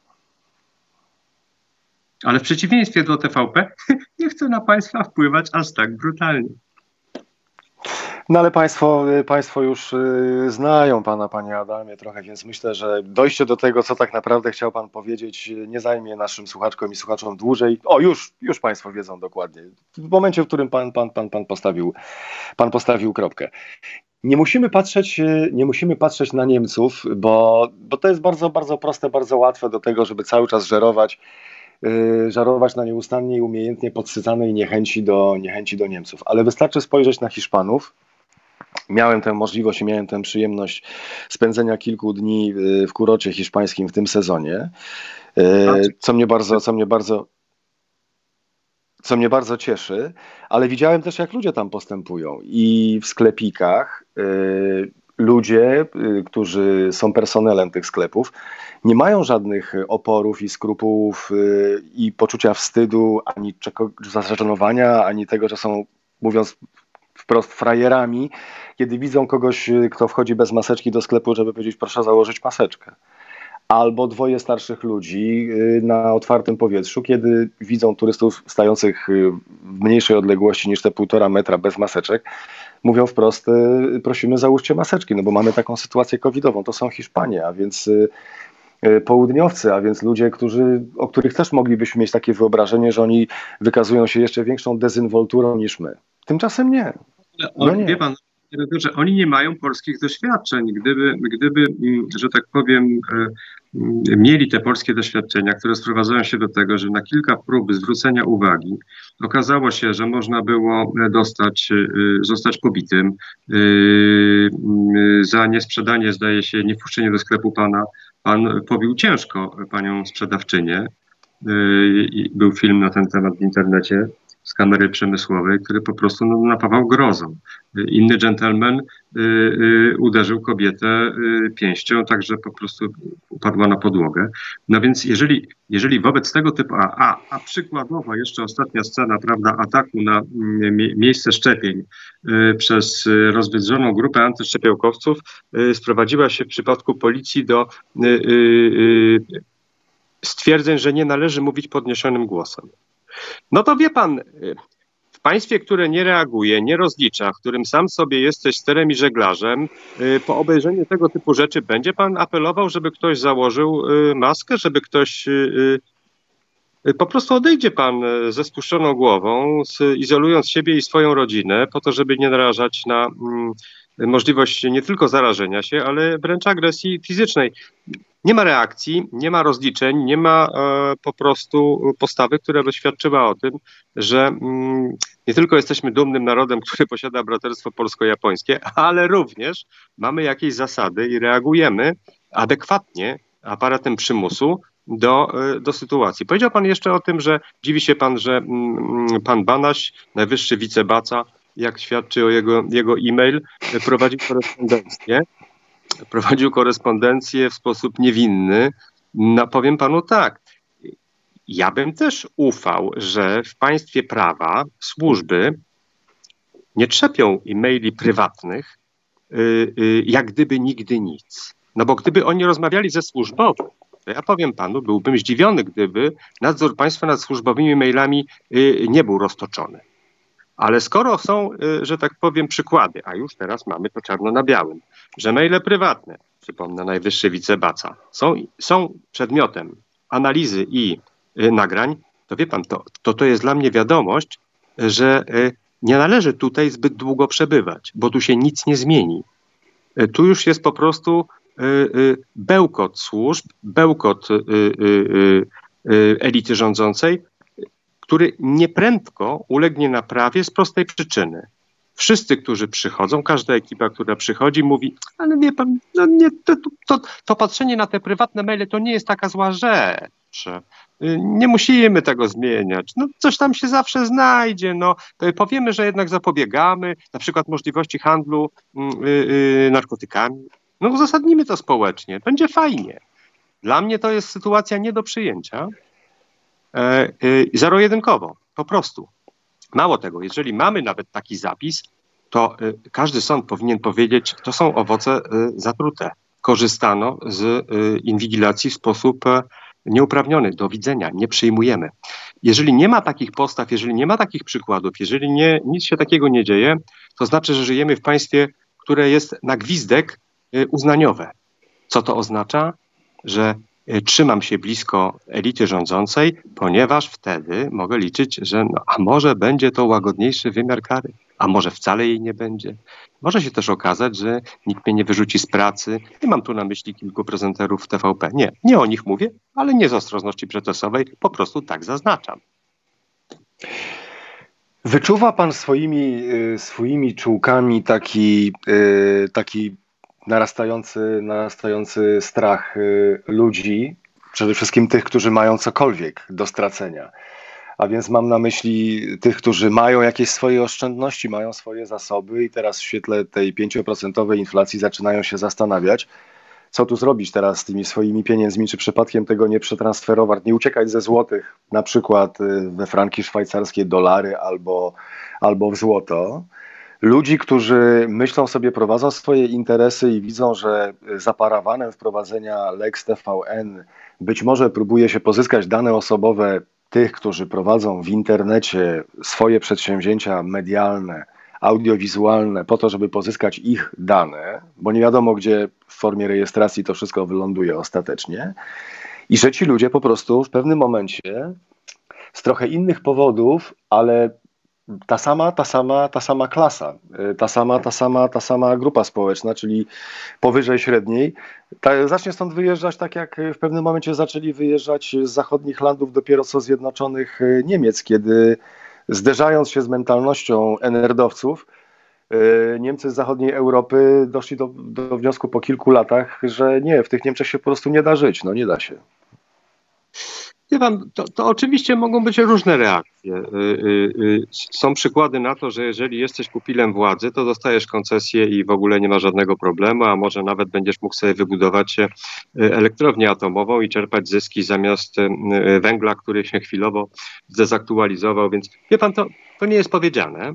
Ale w przeciwieństwie do T V P nie chcę na państwa wpływać aż tak brutalnie. No ale państwo, państwo już znają pana, panie Adamie, trochę, więc myślę, że dojście do tego, co tak naprawdę chciał pan powiedzieć, nie zajmie naszym słuchaczkom i słuchaczom dłużej. O, już, już państwo wiedzą dokładnie. W momencie, w którym pan, pan, pan, pan, postawił, pan postawił kropkę. Nie musimy patrzeć, nie musimy patrzeć na Niemców, bo, bo to jest bardzo, bardzo proste, bardzo łatwe do tego, żeby cały czas żerować, yy, żarować na nieustannie i umiejętnie podsycanej niechęci do, niechęci do Niemców. Ale wystarczy spojrzeć na Hiszpanów. Miałem tę możliwość i miałem tę przyjemność spędzenia kilku dni w kurocie hiszpańskim w tym sezonie, co mnie bardzo, co mnie bardzo, co mnie bardzo cieszy, ale widziałem też, jak ludzie tam postępują i w sklepikach ludzie, którzy są personelem tych sklepów, nie mają żadnych oporów i skrupułów i poczucia wstydu, ani zażenowania, ani tego, że są, mówiąc wprost, frajerami, kiedy widzą kogoś, kto wchodzi bez maseczki do sklepu, żeby powiedzieć, proszę założyć maseczkę. Albo dwoje starszych ludzi na otwartym powietrzu, kiedy widzą turystów stających w mniejszej odległości niż te półtora metra bez maseczek, mówią wprost, prosimy, załóżcie maseczki, no bo mamy taką sytuację covidową. To są Hiszpanie, a więc południowcy, a więc ludzie, którzy, o których też moglibyśmy mieć takie wyobrażenie, że oni wykazują się jeszcze większą dezynwolturą niż my. Tymczasem nie. No on, nie. Wie pan, że oni nie mają polskich doświadczeń. Gdyby, gdyby, że tak powiem, mieli te polskie doświadczenia, które sprowadzają się do tego, że na kilka prób zwrócenia uwagi okazało się, że można było dostać, zostać pobitym za niesprzedanie, zdaje się, niewpuszczenie do sklepu pana. Pan pobił ciężko panią sprzedawczynię. Był film na ten temat w internecie z kamery przemysłowej, który po prostu no, napawał grozą. Inny dżentelmen y, y, uderzył kobietę y, pięścią, tak że po prostu upadła na podłogę. No więc jeżeli, jeżeli wobec tego typu, a, a, a przykładowo jeszcze ostatnia scena, prawda, ataku na y, miejsce szczepień y, przez y, rozwydrzoną grupę antyszczepionkowców y, sprowadziła się w przypadku policji do y, y, y, stwierdzeń, że nie należy mówić podniesionym głosem. No to wie pan, w państwie, które nie reaguje, nie rozlicza, w którym sam sobie jesteś sterem i żeglarzem, po obejrzeniu tego typu rzeczy będzie pan apelował, żeby ktoś założył maskę, żeby ktoś... Po prostu odejdzie pan ze spuszczoną głową, izolując siebie i swoją rodzinę, po to, żeby nie narażać na możliwość nie tylko zarażenia się, ale wręcz agresji fizycznej. Nie ma reakcji, nie ma rozliczeń, nie ma e, po prostu postawy, która by świadczyła o tym, że mm, nie tylko jesteśmy dumnym narodem, który posiada braterstwo polsko-japońskie, ale również mamy jakieś zasady i reagujemy adekwatnie aparatem przymusu do, do sytuacji. Powiedział pan jeszcze o tym, że dziwi się pan, że mm, pan Banaś, najwyższy wicebaca, jak świadczy o jego, jego e-mail, prowadził korespondencję. Prowadził korespondencję w sposób niewinny. No powiem panu tak, ja bym też ufał, że w państwie prawa służby nie trzepią e-maili prywatnych, yy, yy, jak gdyby nigdy nic. No bo gdyby oni rozmawiali ze służbowym, to ja powiem panu, byłbym zdziwiony, gdyby nadzór państwa nad służbowymi mailami yy, nie był roztoczony. Ale skoro są, że tak powiem, przykłady, a już teraz mamy to czarno na białym, że maile prywatne, przypomnę, najwyższy wicebaca, są, są przedmiotem analizy i y, nagrań, to wie pan, to, to to jest dla mnie wiadomość, że y, nie należy tutaj zbyt długo przebywać, bo tu się nic nie zmieni. Y, tu już jest po prostu y, y, bełkot służb, bełkot y, y, y, y, elity rządzącej, który nieprędko ulegnie naprawie z prostej przyczyny. Wszyscy, którzy przychodzą, każda ekipa, która przychodzi, mówi, ale wie pan, no nie, to, to, to patrzenie na te prywatne maile to nie jest taka zła rzecz. Nie musimy tego zmieniać. No, coś tam się zawsze znajdzie. No, powiemy, że jednak zapobiegamy, na przykład możliwości handlu yy, yy, narkotykami. No uzasadnimy to społecznie. Będzie fajnie. Dla mnie to jest sytuacja nie do przyjęcia. Yy, yy, zero-jedynkowo, po prostu. Mało tego, jeżeli mamy nawet taki zapis, to y, każdy sąd powinien powiedzieć, to są owoce y, zatrute. Korzystano z y, inwigilacji w sposób y, nieuprawniony. Do widzenia, nie przyjmujemy. Jeżeli nie ma takich postaw, jeżeli nie ma takich przykładów, jeżeli nie, nic się takiego nie dzieje, to znaczy, że żyjemy w państwie, które jest na gwizdek y, uznaniowe. Co to oznacza? Że trzymam się blisko elity rządzącej, ponieważ wtedy mogę liczyć, że no, a może będzie to łagodniejszy wymiar kary, a może wcale jej nie będzie. Może się też okazać, że nikt mnie nie wyrzuci z pracy. Nie mam tu na myśli kilku prezenterów T V P. Nie, nie o nich mówię, ale nie z ostrożności procesowej, po prostu tak zaznaczam. Wyczuwa pan swoimi, swoimi czułkami taki, taki narastający, narastający strach ludzi, przede wszystkim tych, którzy mają cokolwiek do stracenia. A więc mam na myśli tych, którzy mają jakieś swoje oszczędności, mają swoje zasoby i teraz w świetle tej pięcioprocentowej inflacji zaczynają się zastanawiać, co tu zrobić teraz z tymi swoimi pieniędzmi, czy przypadkiem tego nie przetransferować, nie uciekać ze złotych, na przykład we franki szwajcarskie, dolary albo, albo w złoto. Ludzi, którzy myślą sobie, prowadzą swoje interesy i widzą, że za parawanem wprowadzenia Lex T V N być może próbuje się pozyskać dane osobowe tych, którzy prowadzą w internecie swoje przedsięwzięcia medialne, audiowizualne, po to, żeby pozyskać ich dane, bo nie wiadomo, gdzie w formie rejestracji to wszystko wyląduje ostatecznie. I że ci ludzie po prostu w pewnym momencie z trochę innych powodów, ale ta sama, ta sama, ta sama klasa, ta sama, ta sama, ta sama grupa społeczna, czyli powyżej średniej, ta, zacznie stąd wyjeżdżać tak, jak w pewnym momencie zaczęli wyjeżdżać z zachodnich landów dopiero co zjednoczonych Niemiec, kiedy zderzając się z mentalnością enerdowców, Niemcy z zachodniej Europy doszli do, do wniosku po kilku latach, że nie, w tych Niemczech się po prostu nie da żyć, no nie da się. Wie pan, to, to oczywiście mogą być różne reakcje. Są przykłady na to, że jeżeli jesteś pupilem władzy, to dostajesz koncesję i w ogóle nie ma żadnego problemu, a może nawet będziesz mógł sobie wybudować elektrownię atomową i czerpać zyski zamiast węgla, który się chwilowo zdezaktualizował. Więc wie pan, to, to nie jest powiedziane.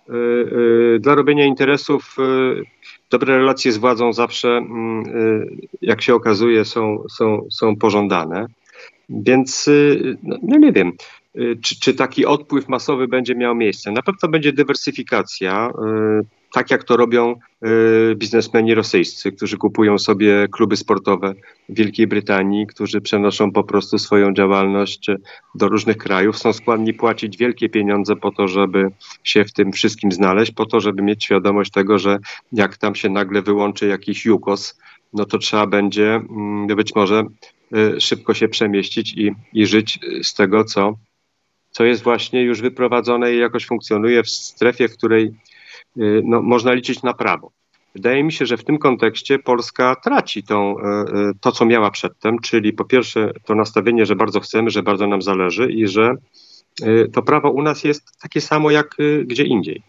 Dla robienia interesów dobre relacje z władzą zawsze, jak się okazuje, są, są, są pożądane. Więc no, no nie wiem, czy, czy taki odpływ masowy będzie miał miejsce. Na pewno będzie dywersyfikacja, tak jak to robią biznesmeni rosyjscy, którzy kupują sobie kluby sportowe w Wielkiej Brytanii, którzy przenoszą po prostu swoją działalność do różnych krajów. Są skłonni płacić wielkie pieniądze po to, żeby się w tym wszystkim znaleźć, po to, żeby mieć świadomość tego, że jak tam się nagle wyłączy jakiś Jukos, no to trzeba będzie być może szybko się przemieścić i, i żyć z tego, co, co jest właśnie już wyprowadzone i jakoś funkcjonuje w strefie, w której no, można liczyć na prawo. Wydaje mi się, że w tym kontekście Polska traci tą, to, co miała przedtem, czyli po pierwsze to nastawienie, że bardzo chcemy, że bardzo nam zależy i że to prawo u nas jest takie samo jak gdzie indziej.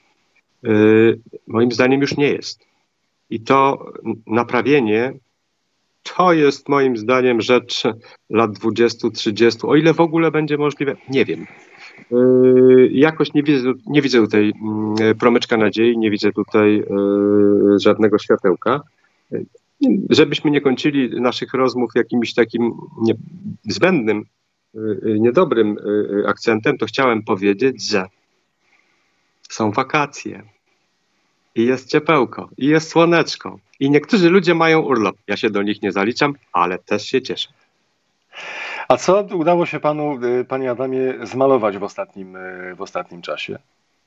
Moim zdaniem już nie jest. I to naprawienie to jest moim zdaniem rzecz lat dwudziestu, trzydziestu, o ile w ogóle będzie możliwe, nie wiem. Yy, jakoś nie widzę, nie widzę tutaj yy, promyczka nadziei, nie widzę tutaj yy, żadnego światełka. Yy, żebyśmy nie kończyli naszych rozmów jakimś takim nie, zbędnym, yy, niedobrym yy, akcentem, to chciałem powiedzieć, że są wakacje. I jest ciepełko, i jest słoneczko. I niektórzy ludzie mają urlop. Ja się do nich nie zaliczam, ale też się cieszę. A co udało się panu, y, panie Adamie, zmalować w ostatnim, y, w ostatnim czasie?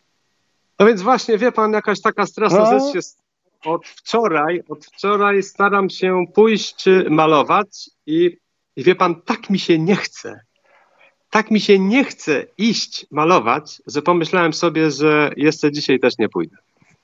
No więc właśnie, wie pan, jakaś taka straszna No. rzecz jest od wczoraj. Od wczoraj staram się pójść malować i, i wie pan, tak mi się nie chce. Tak mi się nie chce iść malować, że pomyślałem sobie, że jeszcze dzisiaj też nie pójdę.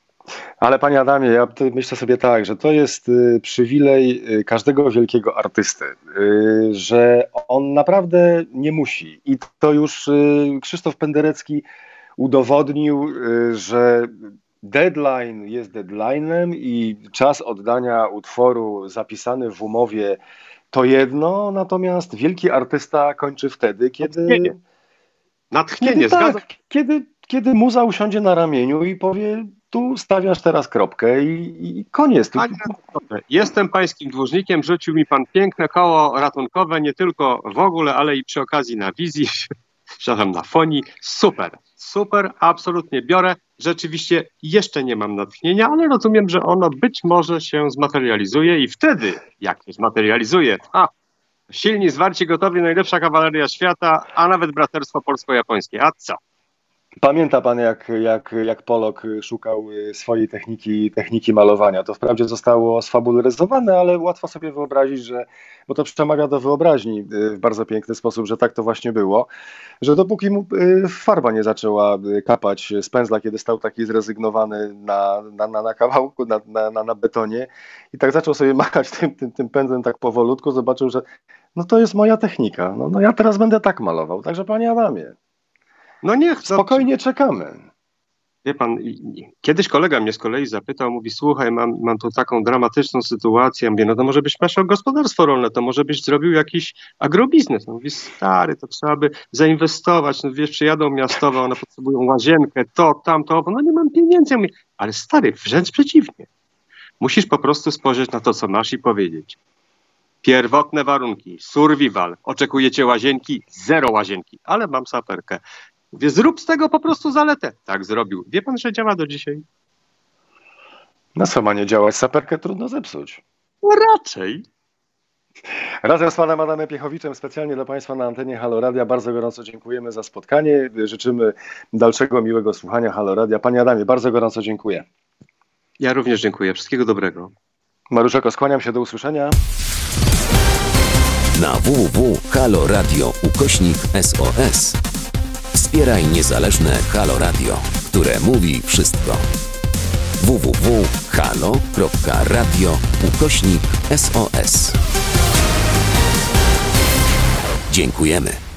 Ale panie Adamie, ja t- myślę sobie tak, że to jest y, przywilej y, każdego wielkiego artysty, y, że on naprawdę nie musi. I to już y, Krzysztof Penderecki udowodnił, y, że deadline jest deadline'em i czas oddania utworu zapisany w umowie to jedno, natomiast wielki artysta kończy wtedy, kiedy... Natchnienie. Natchnienie, Kiedy, zgadzam. tak, kiedy, kiedy muza usiądzie na ramieniu i powie, tu stawiasz teraz kropkę i, i koniec. Tu, Panie redaktorze, jestem pańskim dłużnikiem, rzucił mi pan piękne koło ratunkowe, nie tylko w ogóle, ale i przy okazji na wizji, przepraszam, na fonii. Super, super, absolutnie biorę. Rzeczywiście jeszcze nie mam natchnienia, ale rozumiem, że ono być może się zmaterializuje i wtedy, jak się zmaterializuje, a silni, zwarci, gotowi, najlepsza kawaleria świata, a nawet braterstwo polsko-japońskie. A co? Pamięta pan, jak, jak, jak Pollock szukał y, swojej techniki, techniki malowania. To wprawdzie zostało sfabularyzowane, ale łatwo sobie wyobrazić, że, bo to przemawia do wyobraźni y, w bardzo piękny sposób, że tak to właśnie było, że dopóki mu y, farba nie zaczęła y, kapać z pędzla, kiedy stał taki zrezygnowany na, na, na, na kawałku, na, na, na, na betonie i tak zaczął sobie machać tym, tym, tym pędzlem tak powolutku, zobaczył, że no to jest moja technika, no, no ja teraz będę tak malował. Także panie Adamie, No niech. spokojnie czekamy. Wie pan, i- i- kiedyś kolega mnie z kolei zapytał, mówi, słuchaj, mam, mam tu taką dramatyczną sytuację. Ja mówię, no to może byś miał gospodarstwo rolne, to może byś zrobił jakiś agrobiznes. No mówi, stary, to trzeba by zainwestować. No wiesz, przyjadą miastowe, one potrzebują łazienkę, to, tamto, no nie mam pieniędzy. Ja mówię, ale stary, wręcz przeciwnie. Musisz po prostu spojrzeć na to, co masz i powiedzieć. Pierwotne warunki, survival, oczekujecie łazienki, zero łazienki, ale mam saperkę. Mówię, zrób z tego po prostu zaletę. Tak zrobił. Wie pan, że działa do dzisiaj? No co ma nie działać? Saperkę trudno zepsuć. No raczej. Razem z panem Adamem Piechowiczem specjalnie dla państwa na antenie Halo Radia bardzo gorąco dziękujemy za spotkanie. Życzymy dalszego miłego słuchania Halo Radia. Panie Adamie, bardzo gorąco dziękuję. Ja również dziękuję. Wszystkiego dobrego. Maruszeko, skłaniam się do usłyszenia. Na w w w kropka halo radio ukośnik S O S wspieraj niezależne Halo Radio, które mówi wszystko. w w w kropka halo kropka radio ukośnik S O S. Dziękujemy.